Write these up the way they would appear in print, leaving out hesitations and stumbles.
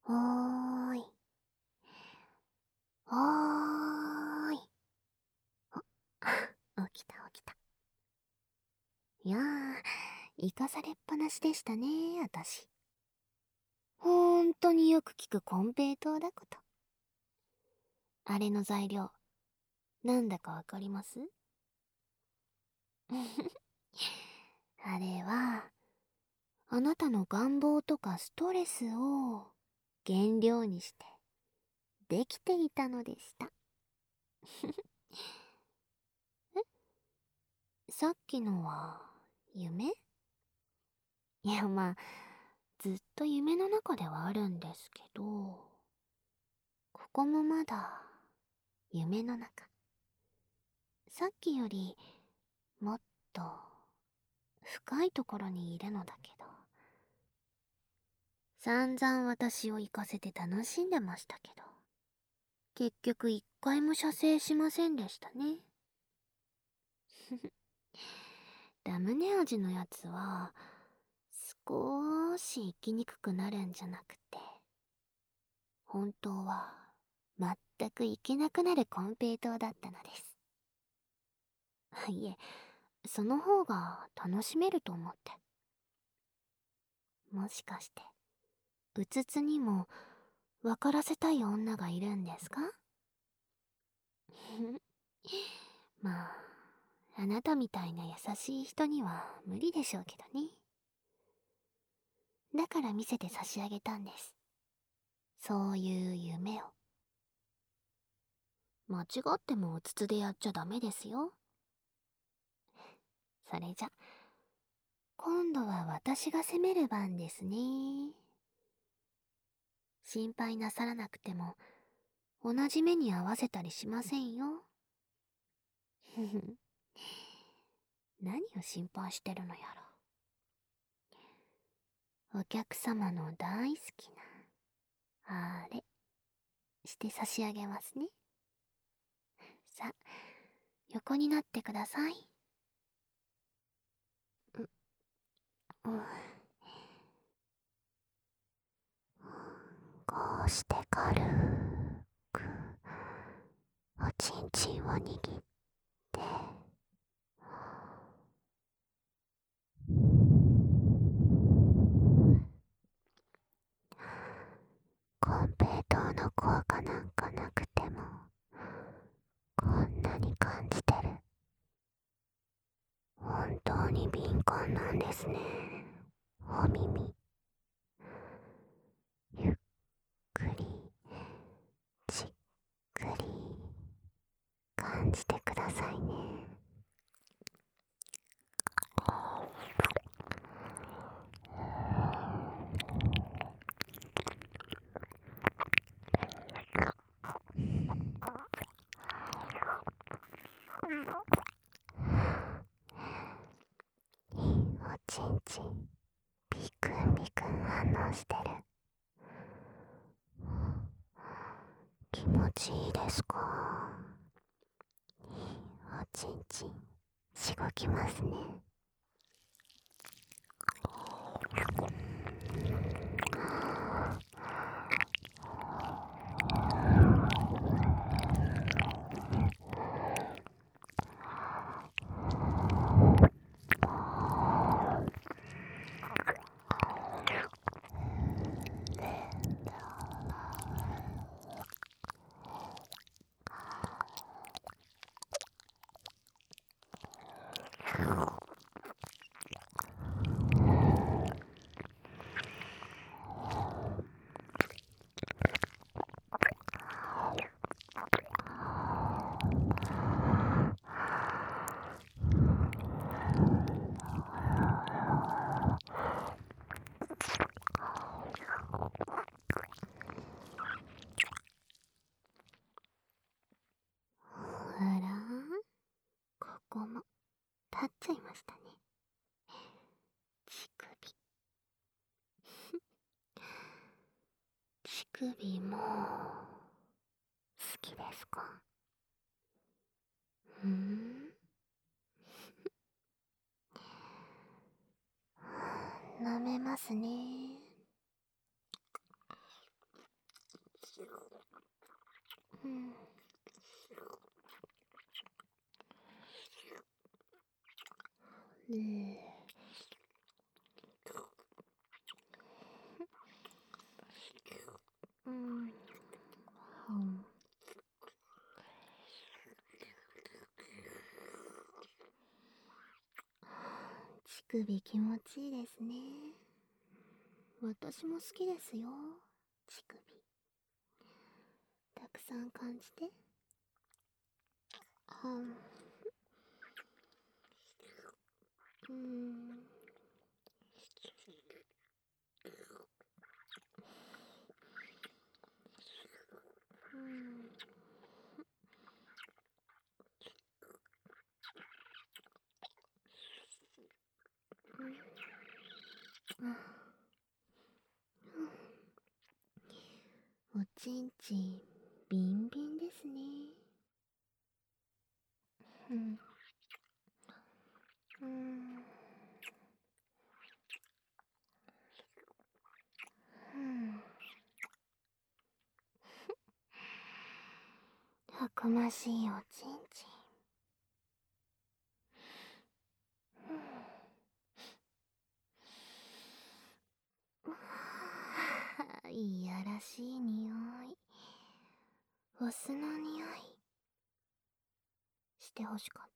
おーい。おーい。起きた起きた。いや生かされっぱなしでしたね、私。ほんとによく聞くコンペイトーだこと。あれの材料、なんだかわかります？あれは、あなたの願望とかストレスを原料にしてできていたのでした。さっきのは夢？いや、まあ、ずっと夢の中ではあるんですけど、ここもまだ夢の中。さっきよりもっと深いところにいるのだけど、散々私を行かせて楽しんでましたけど、結局一回も射精しませんでしたね。ラムネ味のやつは少し生きにくくなるんじゃなくて、本当は全くいけなくなるコンペイトーだったのです。いえ、その方が楽しめると思って。もしかしてうつつにも分からせたい女がいるんですか？まあ、あなたみたいな優しい人には無理でしょうけどね。だから見せて差し上げたんです。そういう夢を。間違ってもうつつでやっちゃダメですよ。それじゃ、今度は私が責める番ですね。心配なさらなくても、同じ目に合わせたりしませんよ。ふふ。何を心配してるのやら。お客様の大好きな、あれ、して差し上げますね。さ、横になってください。うん、こうして軽く、おちんちんを握って、コンペイトーの効果なんかなくても、こんなに感じてる。本当に敏感なんですね。お耳、ゆっくり、じっくり、感じてくださいね。おちんちん、ビクンビクン反応してる。気持ちいいですか？おちんちん、しごきますね。あら、ここも立っちゃいましたね。乳首。乳首も好きですか？舐めますね。 うん。うん。乳首気持ちいいですね。私も好きですよ、乳首。たくさん感じて。うん。うん。おちんちんビンビンですね。うん。うん。うん。たくましいおちんちん。いやらしい匂い。お酢の匂い。してほしかった？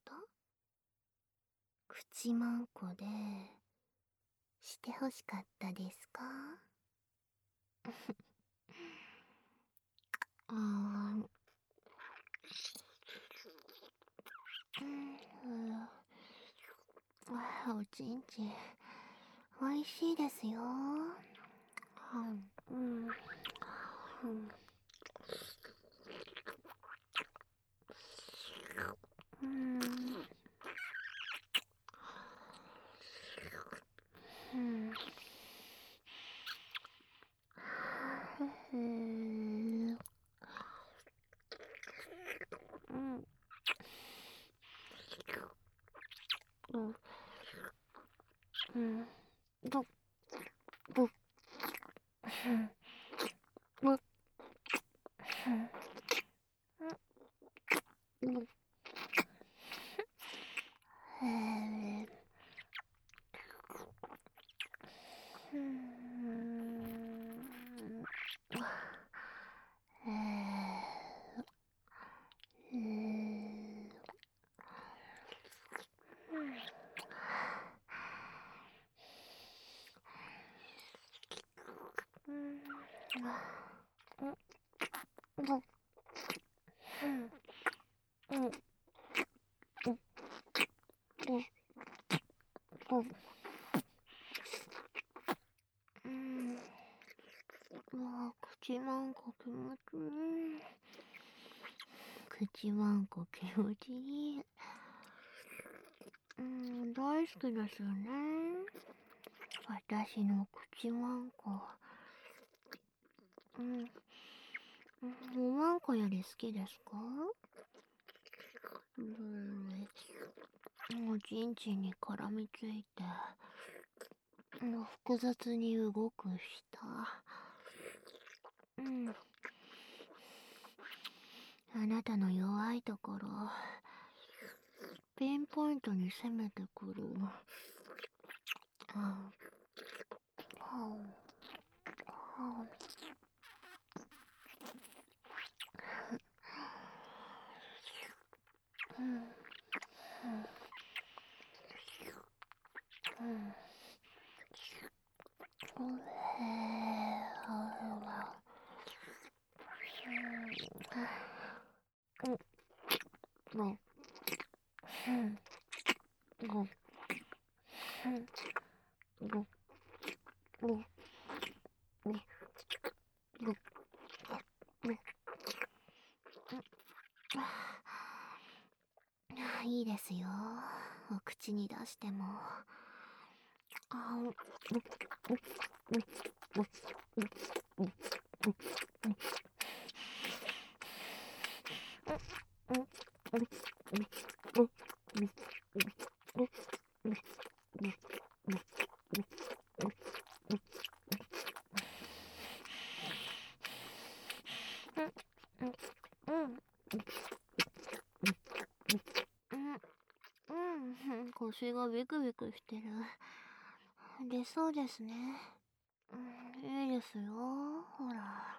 口まんこでしてほしかったですか？あー、おちんちんおいしいですよ。うん。うん。うん。うん。うん。うん。うん。ど、ど、うん。ど、うん。うん。口まんこ気持ちいい。口まんこ気持ちいい。大好きですよね。私の口まんこ。おまんこより好きですか？おちんちんに絡みついて、複雑に動く舌。あなたの弱いところ、ピンポイントに攻めてくる。いいですよ。お口に出しても。 腰がビクビクしてる。出そうですね。いいですよ。ほら。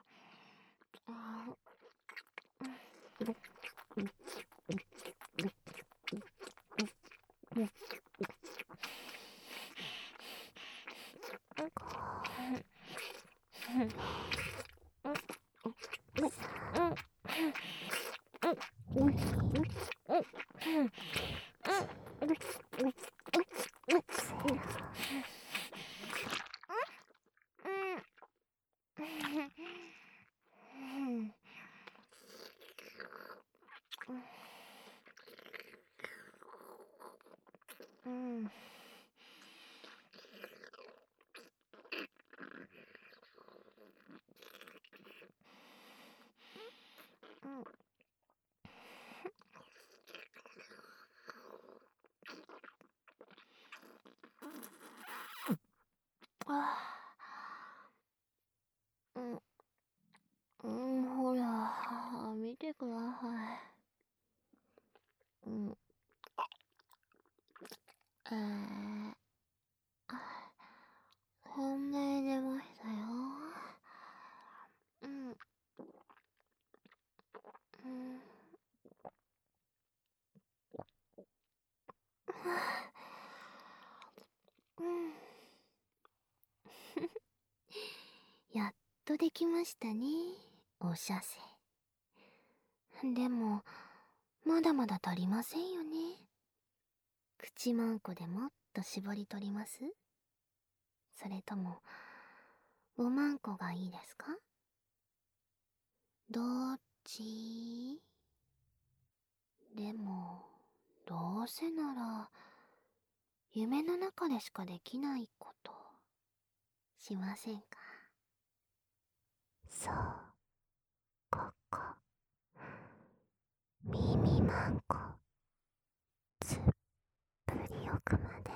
ほら、見てください。本命出ましたよ。やっとできましたね、お射精。でも、まだまだ足りませんよね。口マンコでもっと絞り取ります？それとも、おまんこがいいですか？どっち？でも、どうせなら、夢の中でしかできないこと、しませんか？そう、ここ。耳まんこ、つっぷり奥まで、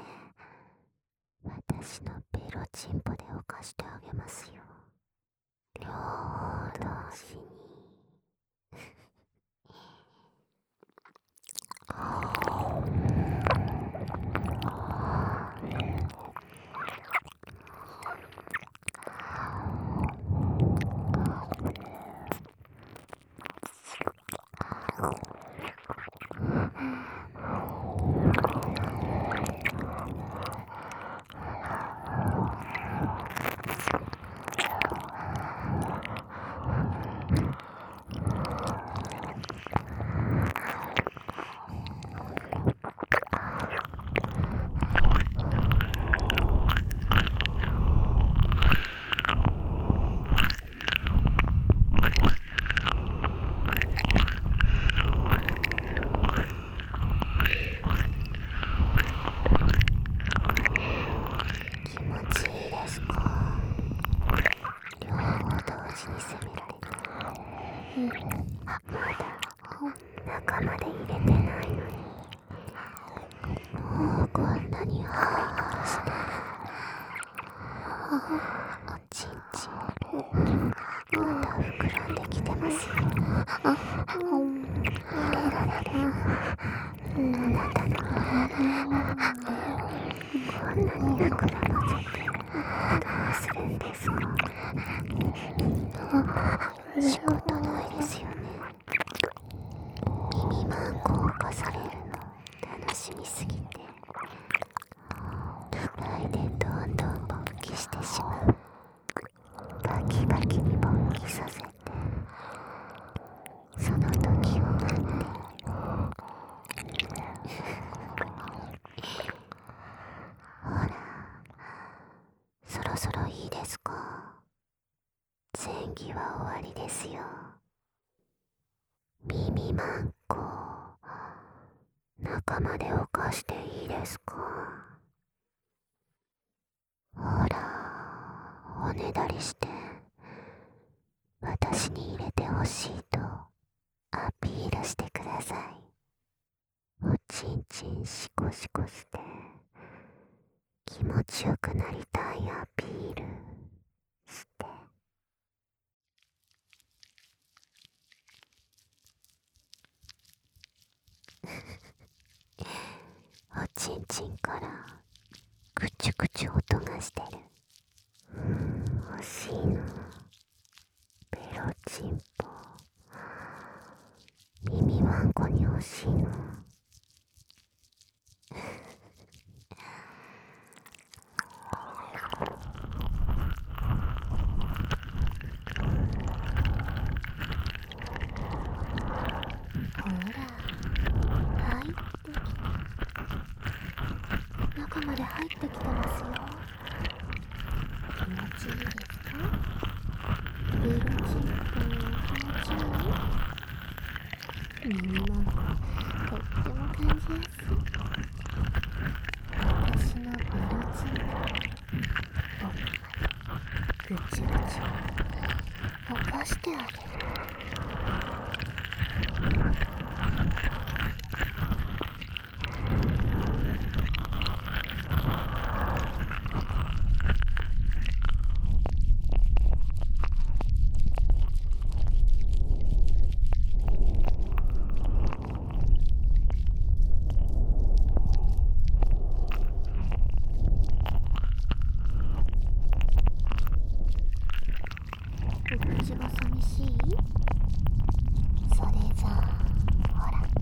私のベロチンポで犯してあげますよ。両方同時に。気持ちいいですか？両方同時に攻められる。まだ中まで入れてないのに、もうこんなにハリハリしてる。おちんちんまた膨らんできてますよ。入れられる。あなたのこんなに膨らませてどうするんですか？仕方ないですよね。耳まんこを犯されるの楽しみすぎて、来年どんどん勃起してしまう。バキバキに勃起させて、その時を待って。ほら、そろそろいいですか？前儀は終わりですよ。耳まんこ、中まで犯していいですか？ほら、おねだりして、私に入れてほしいとアピールしてください。おちんちんシコシコして気持ちよくなりたいアピールして。おちんち心からぐちゅぐちゅ音がしてる。欲しいな。ベロチンポ。耳ワンコに欲しいな。ほら、入ってきた。中まで入ってきてますよ。気持ちいいですか？ベロチンポ気持ちいい？耳なんかとっても感じやすい。私のベロチンポ、僕までぐちゅぐちゅ溶かしてあげる。お口が寂しい？それじゃあほら、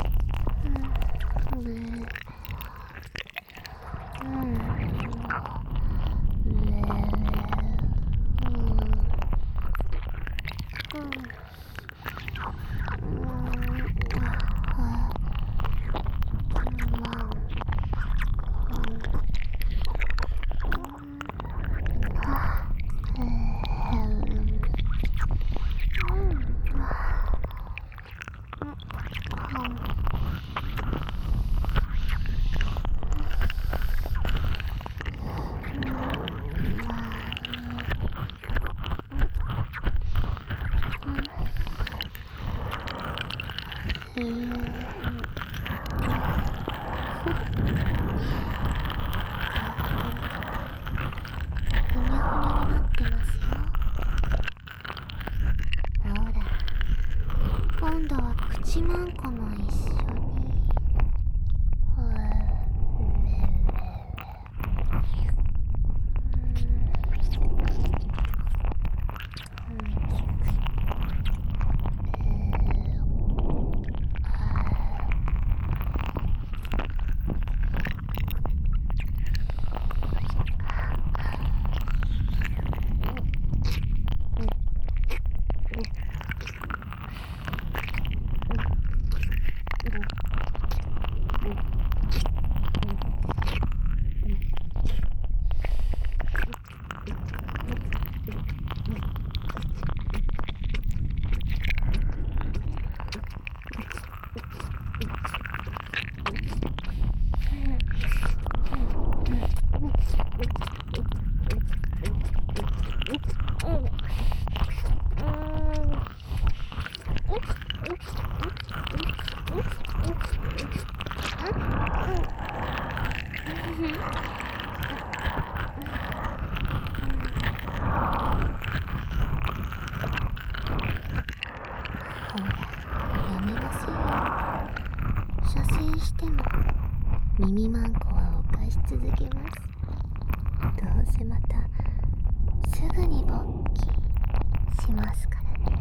ふにゃふにゃになってますよ。ほら、今度は口マンコも一緒に。ほら、やめなさい。射精しても耳マンコは犯し続けます。どうせまたすぐに勃起しますからね。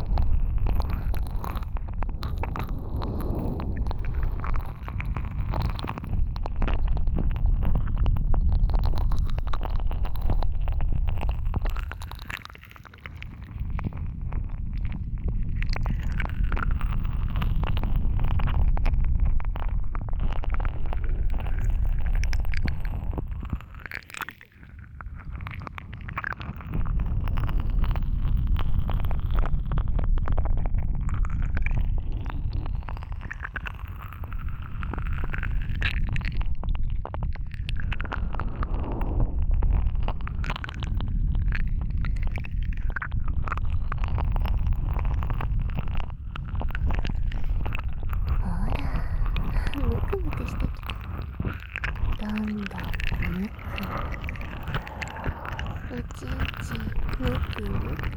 ムクムクしてきた。どんどんムクおちんちんムクムク。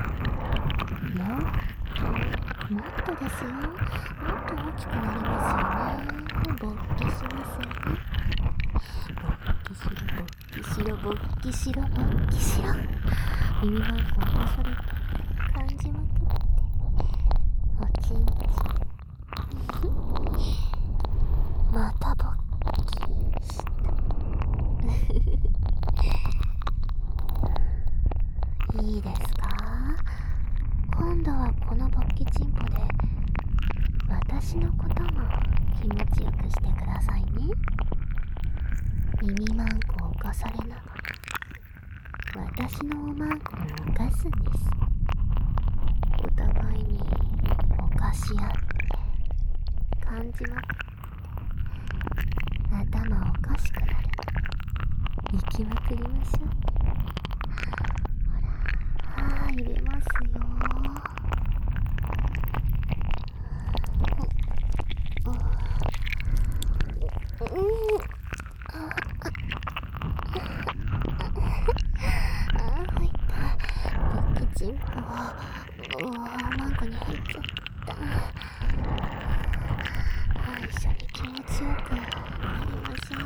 もっとですよ。もっと大きくなりますよね。勃起しますよね。 しろ勃起しろ勃起しろ。耳マークを押されて感じまくっておちんちまた勃起したいいですか。今度はこの勃起チンポで私のことも気持ちよくしてくださいね。耳マンコを犯されながら私のおまんこも犯すんです。お互いに犯し合って感じまくって頭おかしくなる。行きまくりましょう。ほら、入れますよ。入った。勃起チンポマンコに入っちゃった。一緒に気持ちよくなりましょうね。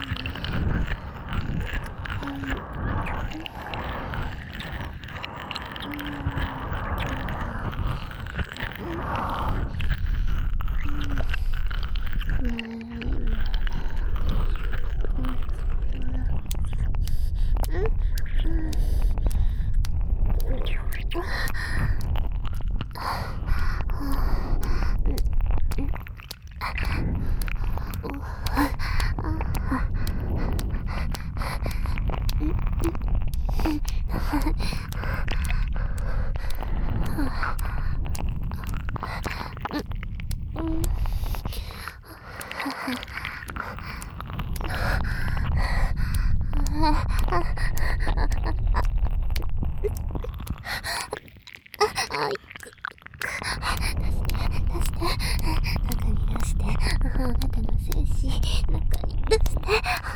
中に出して、あなたの精子中に出して。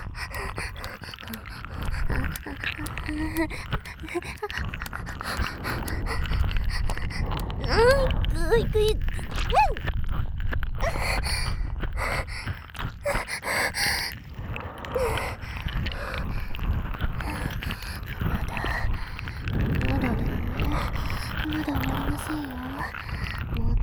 いく。まだ終わりませんよ。もっと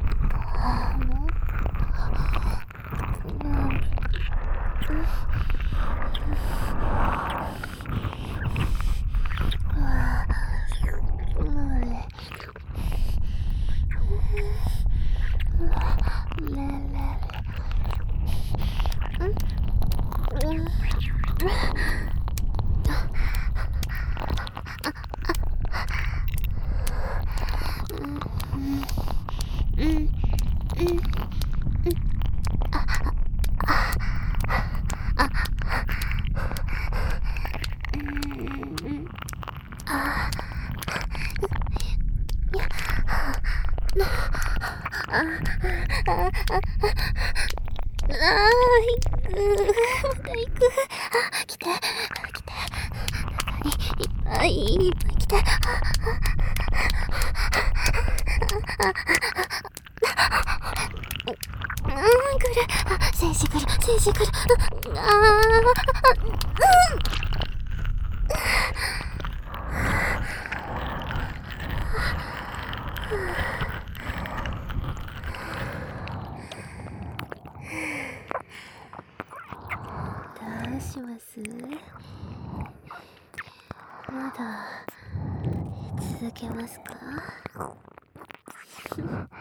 また行く。来て。中にいっぱい来て。来る。精子来る。どうします？まだ続けますか？